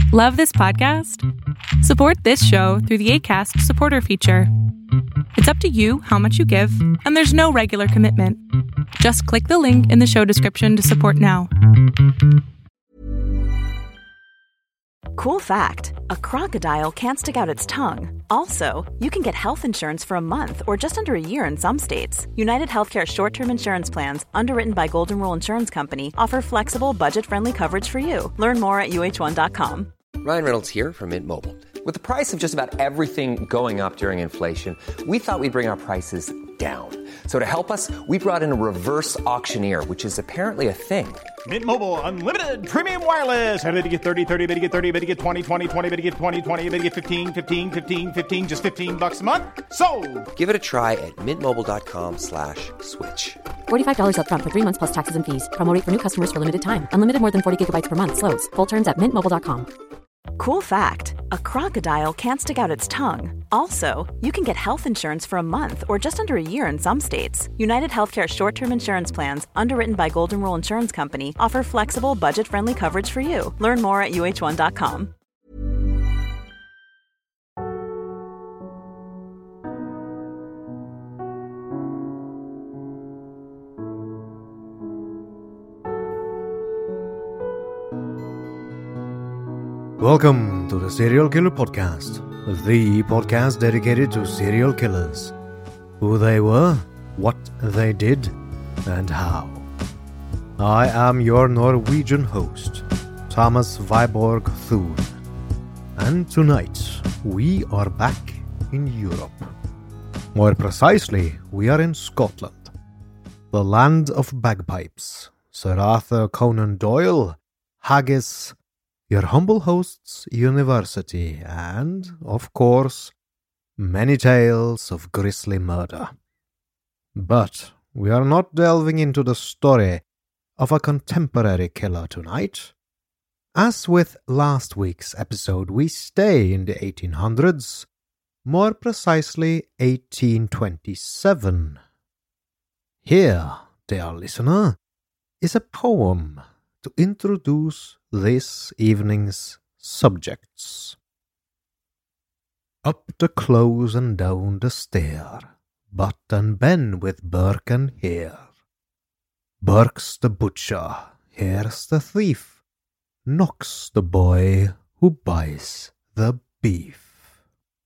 Love this podcast? Support this show through the Acast supporter feature. It's up to you how much you give, and there's no regular commitment. Just click the link in the show description to support now. Cool fact, a crocodile can't stick out its tongue. Also, you can get health insurance for a month or just under a year in some states. United Healthcare short-term insurance plans, underwritten by Golden Rule Insurance Company, offer flexible, budget-friendly coverage for you. Learn more at uh1.com. Ryan Reynolds here from Mint Mobile. With the price of just about everything going up during inflation, we thought we'd bring our prices down. So to help us, we brought in a reverse auctioneer, which is apparently a thing. Mint Mobile Unlimited Premium Wireless. How to get 30, 30, bit to get 30, bit to get 20, 20, 20, bit to get 20, 20, bit to get 15, 15, 15, 15, just $15 a month? Sold! Give it a try at mintmobile.com/switch. $45 up front for 3 months plus taxes and fees. Promo rate for new customers for limited time. Unlimited more than 40 gigabytes per month. Slows full terms at mintmobile.com. Cool fact, a crocodile can't stick out its tongue. Also, you can get health insurance for a month or just under a year in some states. United Healthcare short-term insurance plans, underwritten by Golden Rule Insurance Company, offer flexible, budget-friendly coverage for you. Learn more at uh1.com. Welcome to the Serial Killer Podcast, the podcast dedicated to serial killers, who they were, what they did, and how. I am your Norwegian host, Thomas Viborg Thun, and tonight we are back in Europe. More precisely, we are in Scotland, the land of bagpipes, Sir Arthur Conan Doyle, haggis, your humble host's university, and, of course, many tales of grisly murder. But we are not delving into the story of a contemporary killer tonight. As with last week's episode, we stay in the 1800s, more precisely 1827. Here, dear listener, is a poem to introduce this evening's subjects. Up the close and down the stair, Butt and Ben with Burke and Hare. Burke's the butcher, Hare's the thief, Knock's the boy who buys the beef.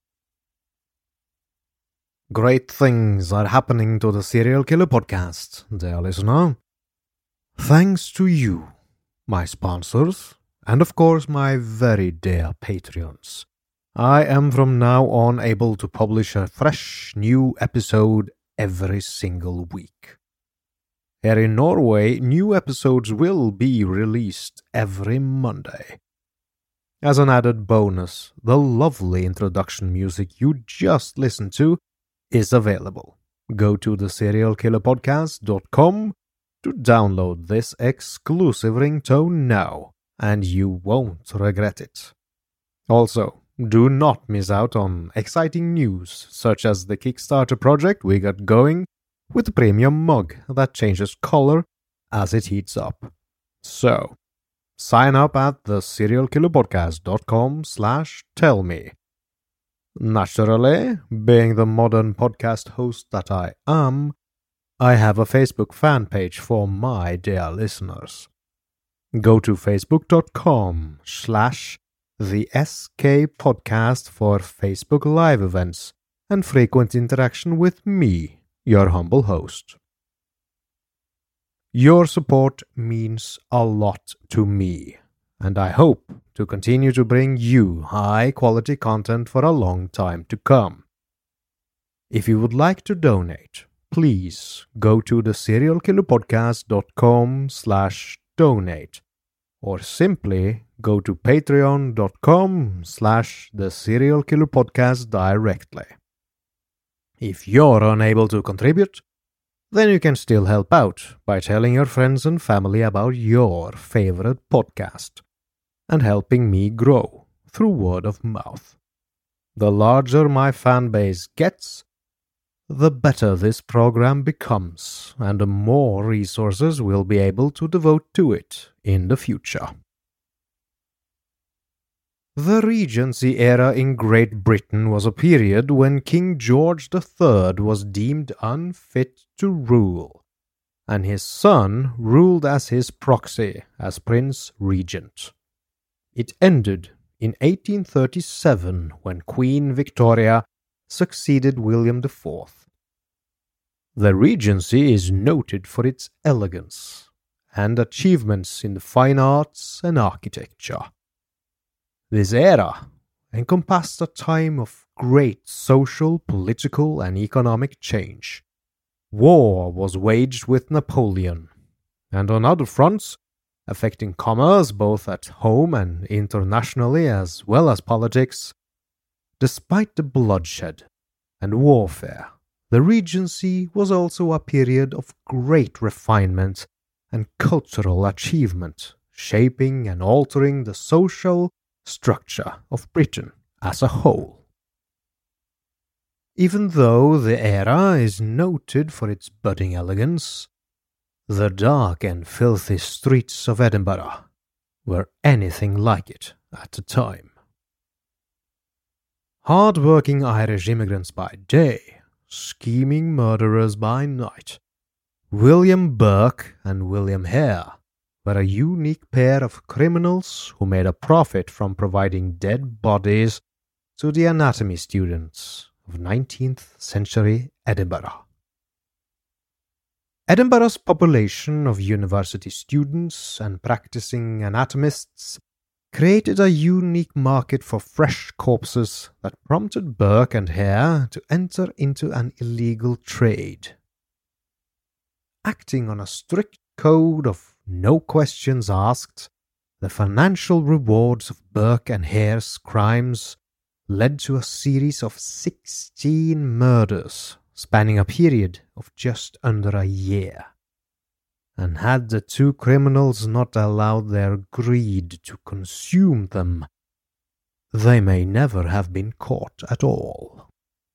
Great things are happening to the Serial Killer Podcast, dear listener. Thanks to you, my sponsors, and of course my very dear Patreons. I am from now on able to publish a fresh new episode every single week. Here in Norway, new episodes will be released every Monday. As an added bonus, the lovely introduction music you just listened to is available. Go to theserialkillerpodcast.com to download this exclusive ringtone now, and you won't regret it. Also, do not miss out on exciting news such as the Kickstarter project we got going with the premium mug that changes color as it heats up. So, sign up at theserialkillerpodcast.com/tellme. Naturally, being the modern podcast host that I am, I have a Facebook fan page for my dear listeners. Go to facebook.com/the SK Podcast for Facebook Live events and frequent interaction with me, your humble host. Your support means a lot to me, and I hope to continue to bring you high-quality content for a long time to come. If you would like to donate, please go to theserialkillerpodcast.com/donate or simply go to patreon.com/theserialkillerpodcast directly. If you're unable to contribute, then you can still help out by telling your friends and family about your favorite podcast and helping me grow through word of mouth. The larger my fan base gets, the better this program becomes, and the more resources we'll be able to devote to it in the future. The Regency era in Great Britain was a period when King George III was deemed unfit to rule, and his son ruled as his proxy as Prince Regent. It ended in 1837 when Queen Victoria succeeded William IV. The Regency is noted for its elegance and achievements in the fine arts and architecture. This era encompassed a time of great social, political, and economic change. War was waged with Napoleon, and on other fronts, affecting commerce both at home and internationally as well as politics. Despite the bloodshed and warfare, the Regency was also a period of great refinement and cultural achievement, shaping and altering the social structure of Britain as a whole. Even though the era is noted for its budding elegance, the dark and filthy streets of Edinburgh were anything like it at the time. Hard-working Irish immigrants by day, scheming murderers by night, William Burke and William Hare were a unique pair of criminals who made a profit from providing dead bodies to the anatomy students of 19th century Edinburgh. Edinburgh's population of university students and practicing anatomists created a unique market for fresh corpses that prompted Burke and Hare to enter into an illegal trade. Acting on a strict code of no questions asked, the financial rewards of Burke and Hare's crimes led to a series of 16 murders spanning a period of just under a year. And had the two criminals not allowed their greed to consume them, they may never have been caught at all.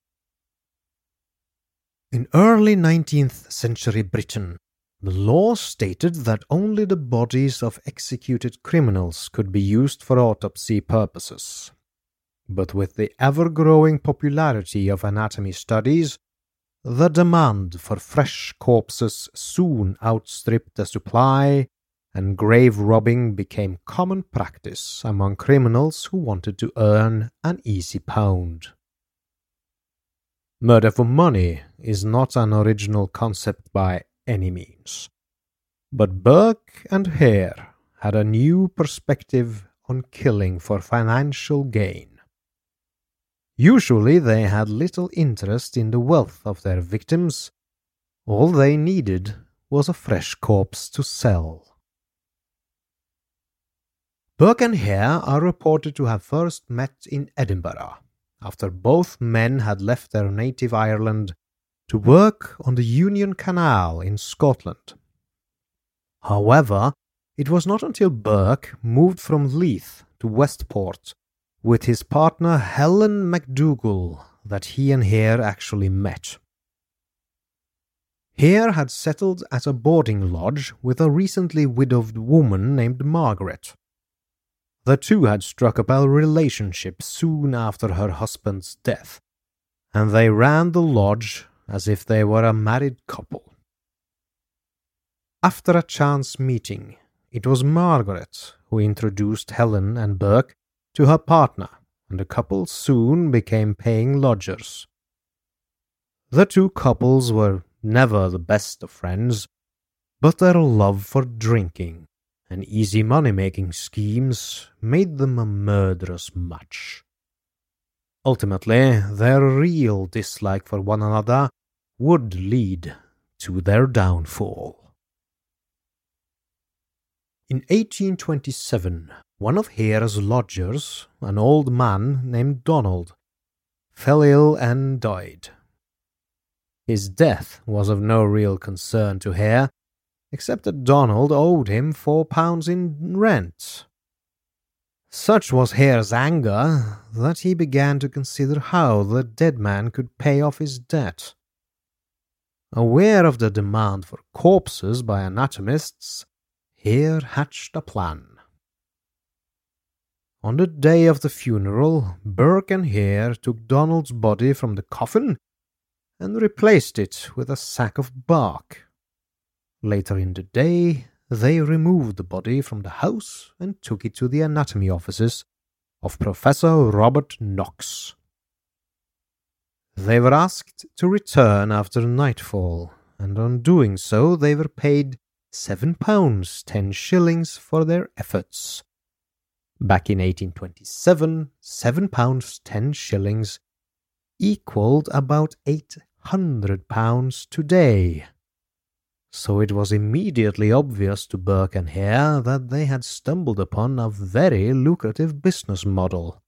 In early 19th century Britain, the law stated that only the bodies of executed criminals could be used for autopsy purposes. But with the ever-growing popularity of anatomy studies, the demand for fresh corpses soon outstripped the supply, and grave robbing became common practice among criminals who wanted to earn an easy pound. Murder for money is not an original concept by any means, but Burke and Hare had a new perspective on killing for financial gain. Usually they had little interest in the wealth of their victims. All they needed was a fresh corpse to sell. Burke and Hare are reported to have first met in Edinburgh, after both men had left their native Ireland to work on the Union Canal in Scotland. However, it was not until Burke moved from Leith to Westport with his partner Helen MacDougall that he and Hare actually met. Hare had settled at a boarding lodge with a recently widowed woman named Margaret. The two had struck up a relationship soon after her husband's death, and they ran the lodge as if they were a married couple. After a chance meeting, it was Margaret who introduced Helen and Burke to her partner, and the couple soon became paying lodgers. The two couples were never the best of friends, but their love for drinking and easy money-making schemes made them a murderous match. Ultimately, their real dislike for one another would lead to their downfall. In 1827, one of Hare's lodgers, an old man named Donald, fell ill and died. His death was of no real concern to Hare, except that Donald owed him £4 in rent. Such was Hare's anger that he began to consider how the dead man could pay off his debt. Aware of the demand for corpses by anatomists, Hare hatched a plan. On the day of the funeral, Burke and Hare took Donald's body from the coffin and replaced it with a sack of bark. Later in the day, they removed the body from the house and took it to the anatomy offices of Professor Robert Knox. They were asked to return after nightfall, and on doing so they were paid £7 10 shillings for their efforts. Back in 1827, £7 10 shillings equaled about £800 today. So it was immediately obvious to Burke and Hare that they had stumbled upon a very lucrative business model.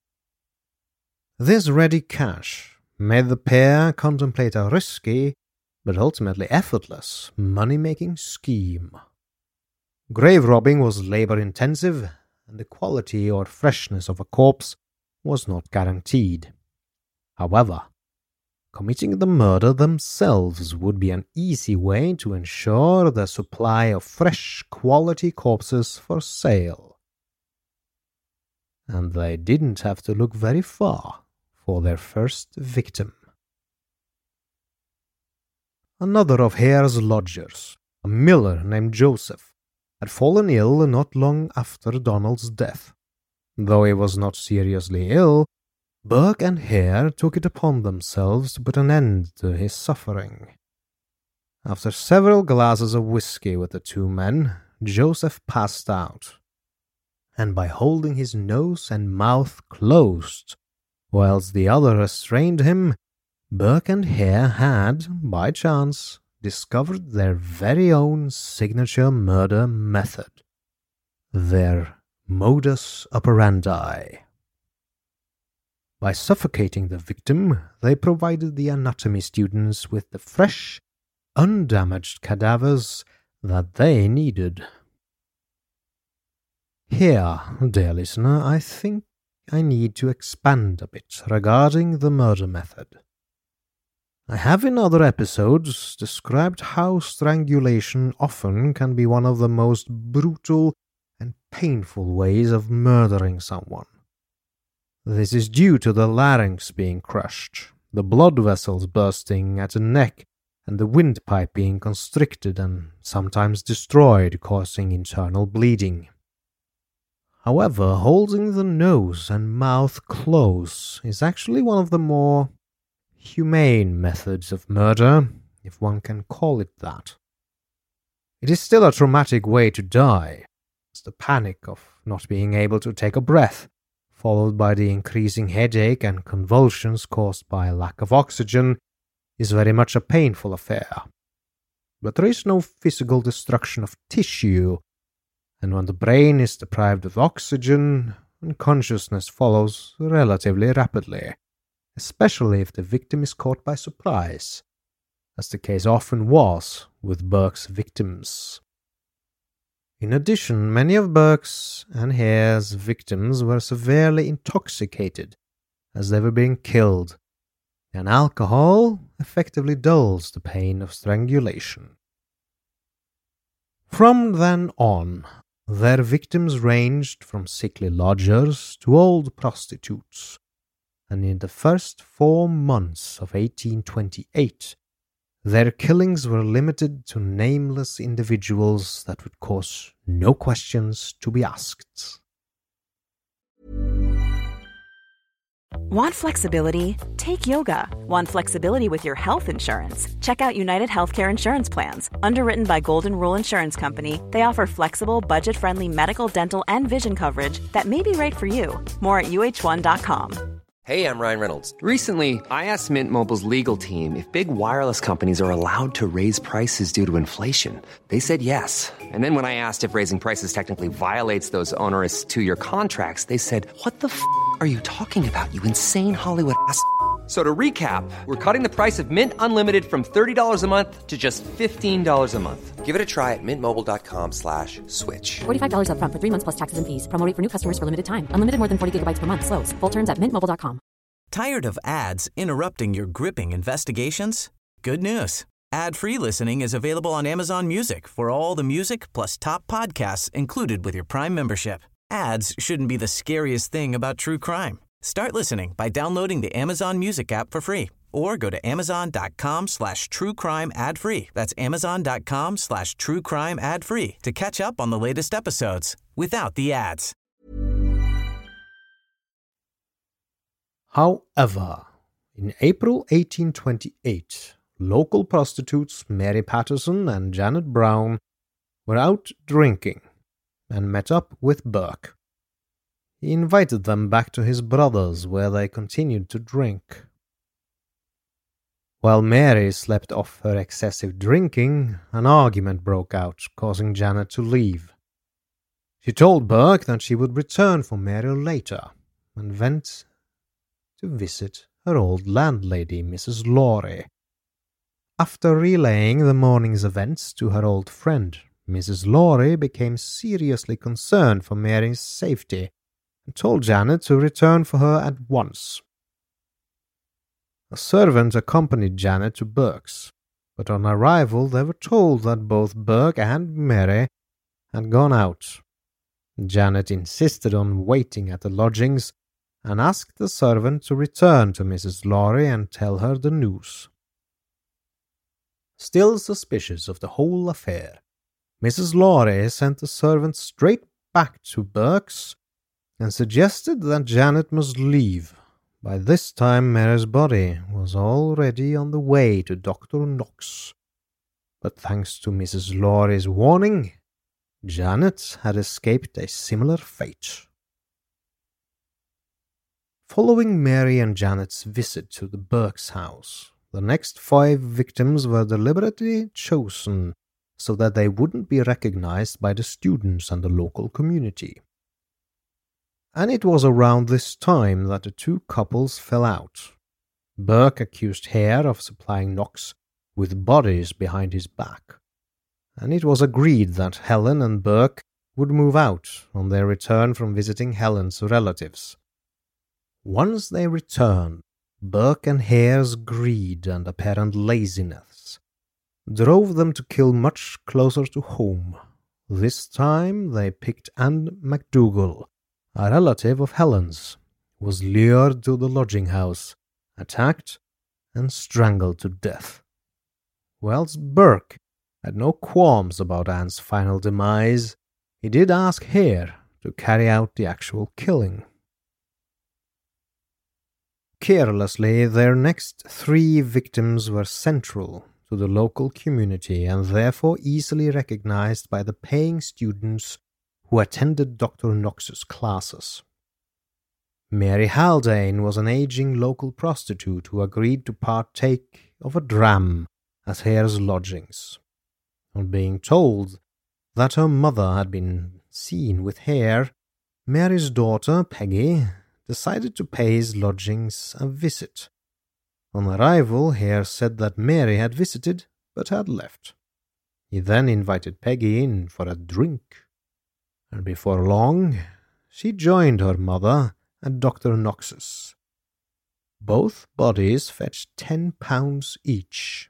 This ready cash made the pair contemplate a risky, but ultimately effortless, money-making scheme. Grave robbing was labor-intensive, and the quality or freshness of a corpse was not guaranteed. However, committing the murder themselves would be an easy way to ensure the supply of fresh, quality corpses for sale. And they didn't have to look very far for their first victim. Another of Hare's lodgers, a miller named Joseph, had fallen ill not long after Donald's death. Though he was not seriously ill, Burke and Hare took it upon themselves to put an end to his suffering. After several glasses of whiskey with the two men, Joseph passed out, and by holding his nose and mouth closed, whilst the other restrained him, Burke and Hare had, by chance, discovered their very own signature murder method, their modus operandi. By suffocating the victim, they provided the anatomy students with the fresh, undamaged cadavers that they needed. Here, dear listener, I think I need to expand a bit regarding the murder method. I have in other episodes described how strangulation often can be one of the most brutal and painful ways of murdering someone. This is due to the larynx being crushed, the blood vessels bursting at the neck, and the windpipe being constricted and sometimes destroyed, causing internal bleeding. However, holding the nose and mouth close is actually one of the more humane methods of murder, if one can call it that. It is still a traumatic way to die. It's the panic of not being able to take a breath, followed by the increasing headache and convulsions caused by a lack of oxygen, is very much a painful affair. But there is no physical destruction of tissue, and when the brain is deprived of oxygen, unconsciousness follows relatively rapidly, especially if the victim is caught by surprise, as the case often was with Burke's victims. In addition, many of Burke's and Hare's victims were severely intoxicated as they were being killed, and alcohol effectively dulls the pain of strangulation. From then on, their victims ranged from sickly lodgers to old prostitutes, and in the first 4 months of 1828, their killings were limited to nameless individuals that would cause no questions to be asked. Want flexibility? Take yoga. Want flexibility with your health insurance? Check out United Healthcare Insurance Plans. Underwritten by Golden Rule Insurance Company, they offer flexible, budget-friendly medical, dental, and vision coverage that may be right for you. More at uh1.com. Hey, I'm Ryan Reynolds. Recently, I asked Mint Mobile's legal team if big wireless companies are allowed to raise prices due to inflation. They said yes. And then when I asked if raising prices technically violates those onerous 2-year contracts, they said, "What the f*** are you talking about, you insane Hollywood ass?" So to recap, we're cutting the price of Mint Unlimited from $30 a month to just $15 a month. Give it a try at mintmobile.com/switch. $45 up front for 3 months plus taxes and fees. Promo rate for new customers for limited time. Unlimited more than 40 gigabytes per month. Slows full terms at mintmobile.com. Tired of ads interrupting your gripping investigations? Good news. Ad-free listening is available on Amazon Music for all the music plus top podcasts included with your Prime membership. Ads shouldn't be the scariest thing about true crime. Start listening by downloading the Amazon Music app for free or go to amazon.com/truecrime ad-free. That's amazon.com/truecrime ad-free to catch up on the latest episodes without the ads. However, in April 1828, local prostitutes Mary Patterson and Janet Brown were out drinking and met up with Burke. He invited them back to his brother's, where they continued to drink. While Mary slept off her excessive drinking, an argument broke out, causing Janet to leave. She told Burke that she would return for Mary later, and went to visit her old landlady, Mrs. Lawrie. After relaying the morning's events to her old friend, Mrs. Lawrie became seriously concerned for Mary's safety and told Janet to return for her at once. A servant accompanied Janet to Burke's, but on arrival they were told that both Burke and Mary had gone out. Janet insisted on waiting at the lodgings and asked the servant to return to Mrs. Lawrie and tell her the news. Still suspicious of the whole affair, Mrs. Lawrie sent the servant straight back to Burke's and suggested that Janet must leave. By this time Mary's body was already on the way to Dr. Knox. But thanks to Mrs. Lawrie's warning, Janet had escaped a similar fate. Following Mary and Janet's visit to the Burke's house, the next 5 victims were deliberately chosen so that they wouldn't be recognized by the students and the local community. And it was around this time that the 2 couples fell out. Burke accused Hare of supplying Knox with bodies behind his back, and it was agreed that Helen and Burke would move out on their return from visiting Helen's relatives. Once they returned, Burke and Hare's greed and apparent laziness drove them to kill much closer to home. This time they picked Anne McDougall, a relative of Helen's, who was lured to the lodging house, attacked, and strangled to death. Whilst Burke had no qualms about Anne's final demise, he did ask Hare to carry out the actual killing. Carelessly, their next 3 victims were central to the local community and therefore easily recognized by the paying students who attended Dr. Knox's classes. Mary Haldane was an aging local prostitute who agreed to partake of a dram at Hare's lodgings. On being told that her mother had been seen with Hare, Mary's daughter, Peggy, decided to pay his lodgings a visit. On arrival, Hare said that Mary had visited but had left. He then invited Peggy in for a drink, and before long she joined her mother at Dr. Knox's. Both bodies fetched £10 each.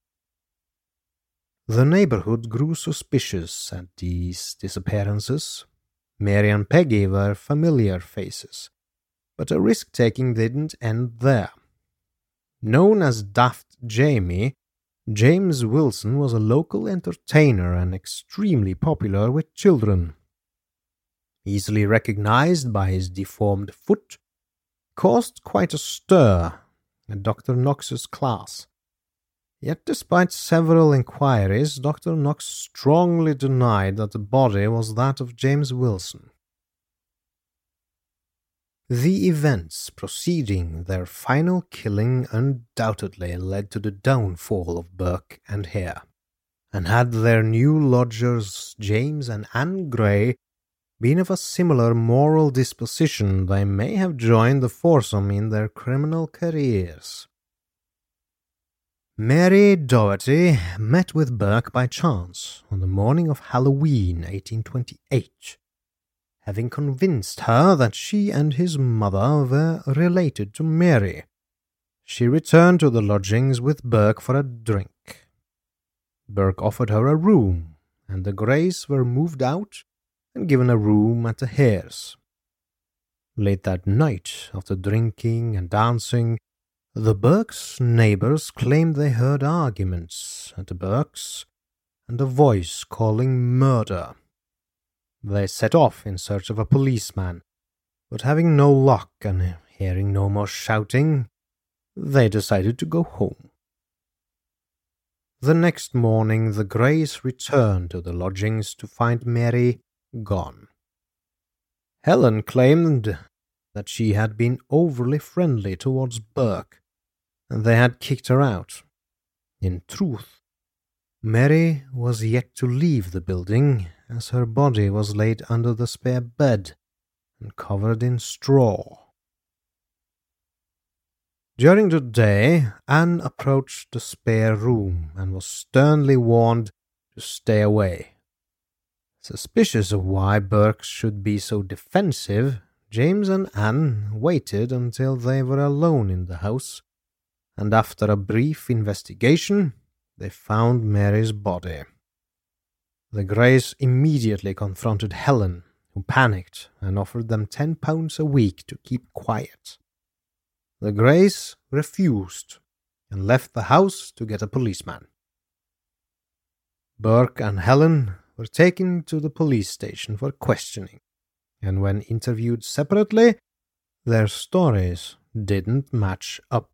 The neighborhood grew suspicious at these disappearances. Mary and Peggy were familiar faces, but the risk-taking didn't end there. Known as Daft Jamie, James Wilson was a local entertainer and extremely popular with children. Easily recognized by his deformed foot, caused quite a stir at Dr. Knox's class. Yet despite several inquiries, Dr. Knox strongly denied that the body was that of James Wilson. The events preceding their final killing undoubtedly led to the downfall of Burke and Hare, and had their new lodgers James and Anne Gray been of a similar moral disposition, they may have joined the foursome in their criminal careers. Mary Doherty met with Burke by chance on the morning of Halloween 1828. Having convinced her that she and his mother were related to Mary, she returned to the lodgings with Burke for a drink. Burke offered her a room, and the Greys were moved out and given a room at the Hares. Late that night, after drinking and dancing, the Burke's neighbors claimed they heard arguments at the Burke's and a voice calling murder. They set off in search of a policeman, but having no luck and hearing no more shouting, they decided to go home. The next morning the Greys returned to the lodgings to find Mary gone. Helen claimed that she had been overly friendly towards Burke, and they had kicked her out. In truth, Mary was yet to leave the building, as her body was laid under the spare bed and covered in straw. During the day, Anne approached the spare room and was sternly warned to stay away. Suspicious of why Burke should be so defensive, James and Anne waited until they were alone in the house, and after a brief investigation, they found Mary's body. The Greys immediately confronted Helen, who panicked and offered them £10 a week to keep quiet. The Greys refused and left the house to get a policeman. Burke and Helen were taken to the police station for questioning, and when interviewed separately, their stories didn't match up.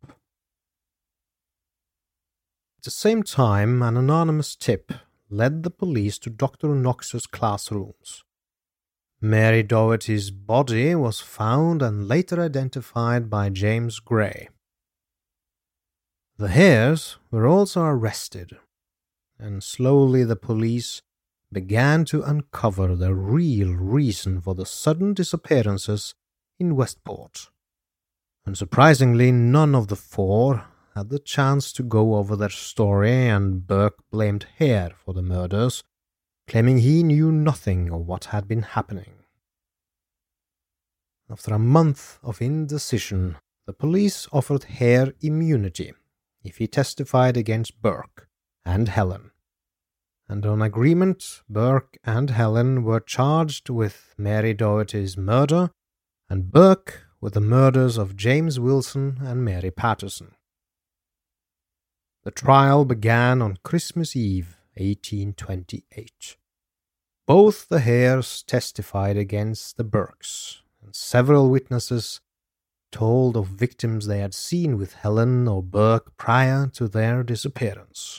At the same time, an anonymous tip led the police to Dr. Knox's classrooms. Mary Doherty's body was found and later identified by James Gray. The Hares were also arrested, and slowly the police began to uncover the real reason for the sudden disappearances in Westport. Unsurprisingly, none of the four had the chance to go over their story, and Burke blamed Hare for the murders, claiming he knew nothing of what had been happening. After a month of indecision, the police offered Hare immunity if he testified against Burke and Helen, and on agreement, Burke and Helen were charged with Mary Doherty's murder and Burke with the murders of James Wilson and Mary Patterson. The trial began on Christmas Eve, 1828. Both the Hares testified against the Burkes, and several witnesses told of victims they had seen with Helen or Burke prior to their disappearance.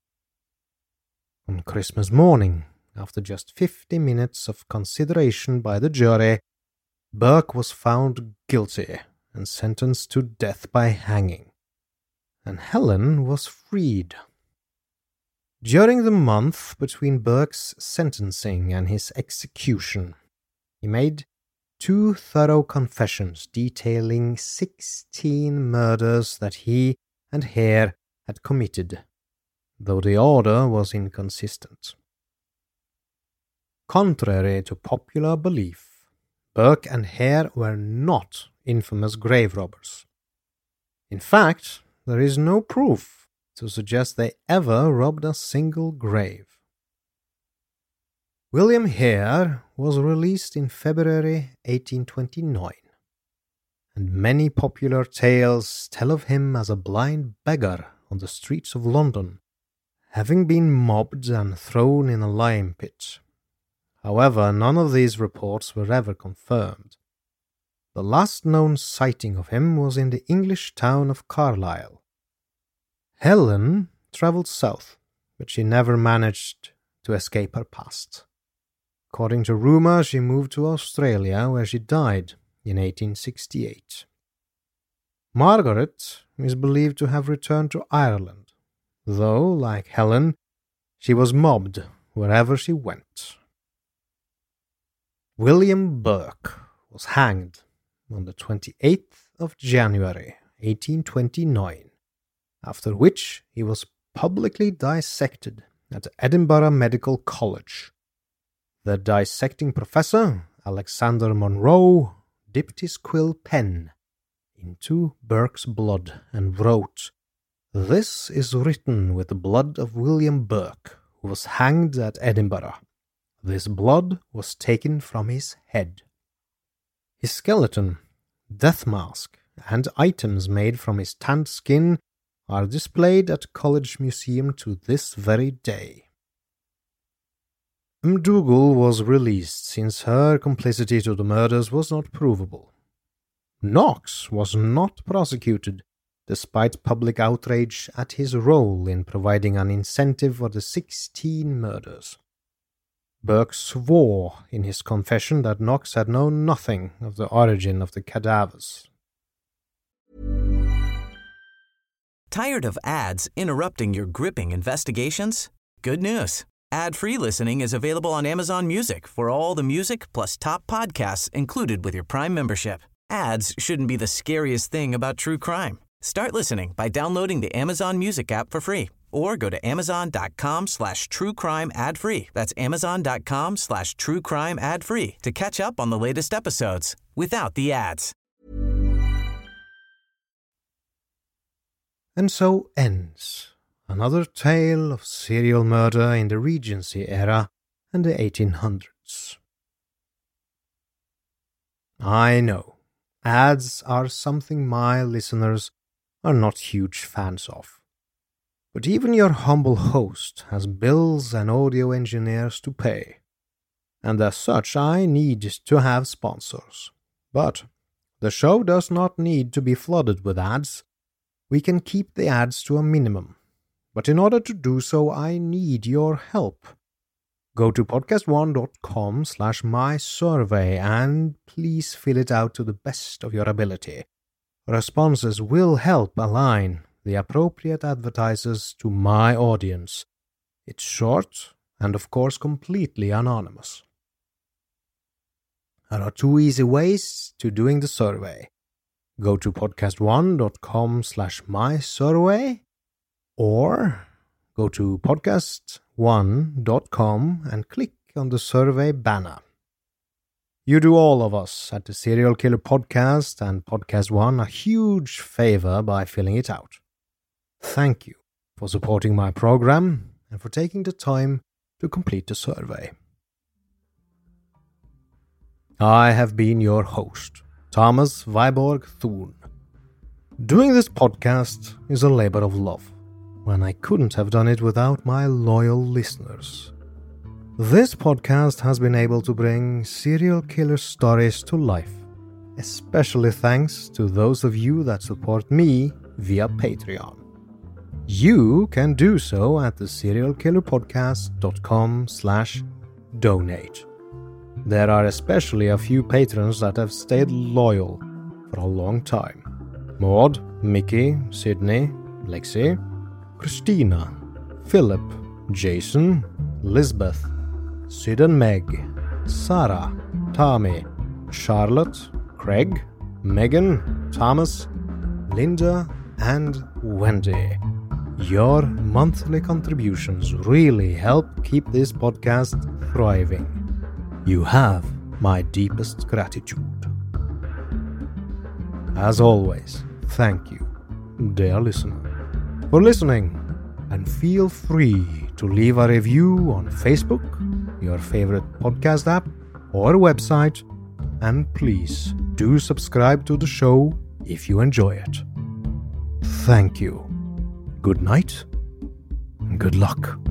On Christmas morning, after just 50 minutes of consideration by the jury, Burke was found guilty and sentenced to death by hanging, and Helen was freed. During the month between Burke's sentencing and his execution, he made 2 thorough confessions detailing 16 murders that he and Hare had committed, though the order was inconsistent. Contrary to popular belief, Burke and Hare were not infamous grave robbers. In fact, there is no proof to suggest they ever robbed a single grave. William Hare was released in February 1829, and many popular tales tell of him as a blind beggar on the streets of London, having been mobbed and thrown in a lime pit. However, none of these reports were ever confirmed. The last known sighting of him was in the English town of Carlisle. Helen travelled south, but she never managed to escape her past. According to rumour, she moved to Australia, where she died in 1868. Margaret is believed to have returned to Ireland, though, like Helen, she was mobbed wherever she went. William Burke was hanged on the 28th of January 1829, after which he was publicly dissected at Edinburgh Medical College. The dissecting professor, Alexander Monroe, dipped his quill pen into Burke's blood and wrote, "This is written with the blood of William Burke, who was hanged at Edinburgh. this blood was taken from his head. His skeleton, death mask, and items made from his tanned skin are displayed at College Museum to this very day. McDougal was released since her complicity to the murders was not provable. Knox was not prosecuted, despite public outrage at his role in providing an incentive for the 16 murders. Burke swore in his confession that Knox had known nothing of the origin of the cadavers. Tired of ads interrupting your gripping investigations? Good news. Ad-free listening is available on Amazon Music for all the music plus top podcasts included with your Prime membership. Ads shouldn't be the scariest thing about true crime. Start listening by downloading the Amazon Music app for free or go to amazon.com/truecrime ad-free. That's amazon.com/truecrime ad-free to catch up on the latest episodes without the ads. And so ends another tale of serial murder in the Regency era and the 1800s. I know, ads are something my listeners are not huge fans of. But even your humble host has bills and audio engineers to pay. And as such, I need to have sponsors. But the show does not need to be flooded with ads. We can keep the ads to a minimum. But in order to do so, I need your help. Go to podcastone.com/mysurvey and please fill it out to the best of your ability. Responses will help align the appropriate advertisers to my audience. It's short and, of course, completely anonymous. There are 2 easy ways to doing the survey. Go to podcastone.com/mysurvey or go to podcastone.com and click on the survey banner. You do all of us at the Serial Killer Podcast and Podcast One a huge favor by filling it out. Thank you for supporting my program and for taking the time to complete the survey. I have been your host, Thomas Viborg Thun. Doing this podcast is a labor of love, when I couldn't have done it without my loyal listeners. This podcast has been able to bring serial killer stories to life, especially thanks to those of you that support me via Patreon. You can do so at theserialkillerpodcast.com/donate. There are especially a few patrons that have stayed loyal for a long time. Maud, Mickey, Sydney, Lexi, Christina, Philip, Jason, Lisbeth, Sid and Meg, Sarah, Tommy, Charlotte, Craig, Megan, Thomas, Linda, and Wendy. Your monthly contributions really help keep this podcast thriving. You have my deepest gratitude. As always, thank you, dear listener, for listening, and feel free to leave a review on Facebook, your favorite podcast app, or website, and please do subscribe to the show if you enjoy it. Thank you. Good night and good luck.